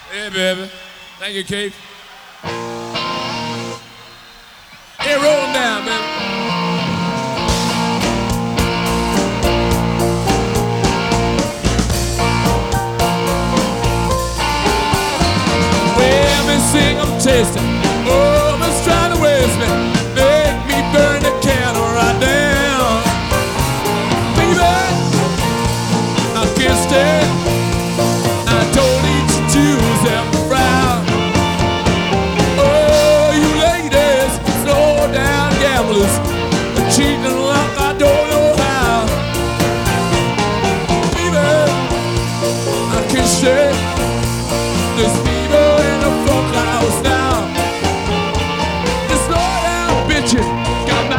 Hey, baby. Thank you, Keith. Hey, roll 'em down, baby. Well, me sing 'em tasting. Oh, miss trying to waste me. Make me burn the candle right down. Baby, I can't stay. I don't need to choose them frown. Oh, you ladies, slow down gamblers, cheating like I don't know how. Baby, I can't stay. There's people in the front house now. Just slow down, bitches. Got my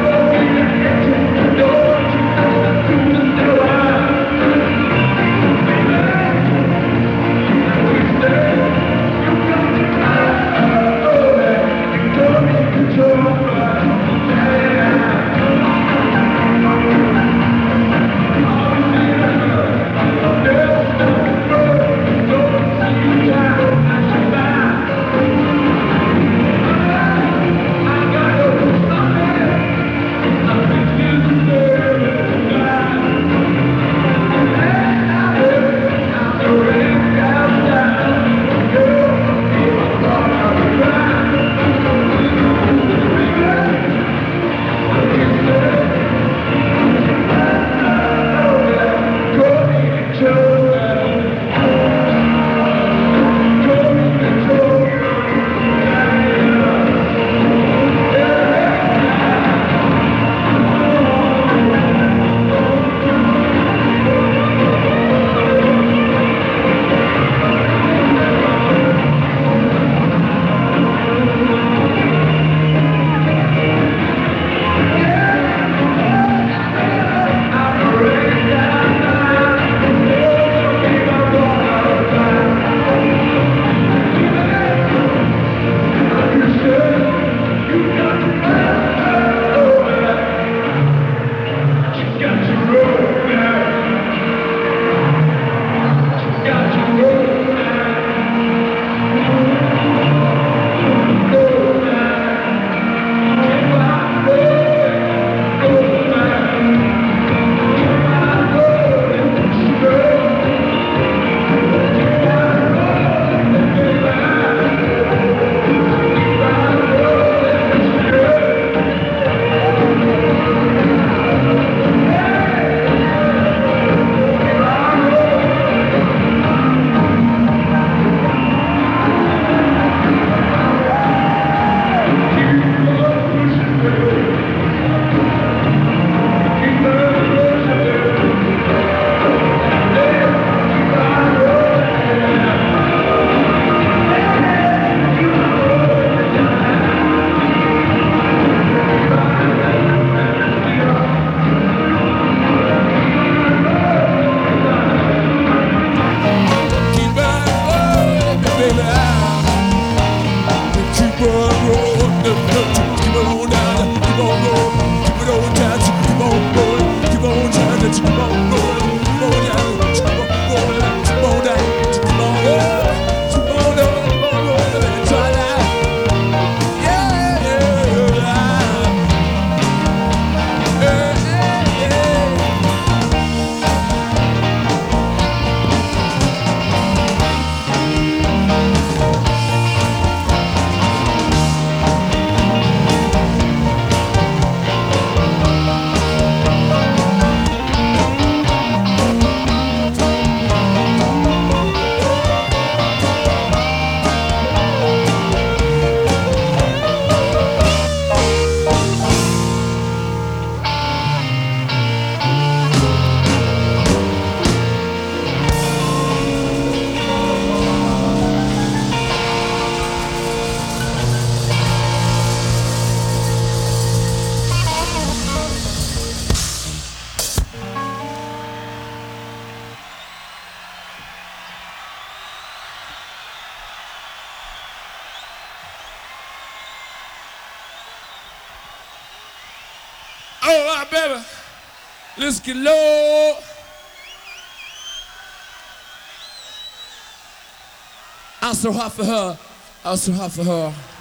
all right, baby. Let's get low. I'm so hot for her. I'm so hot for her.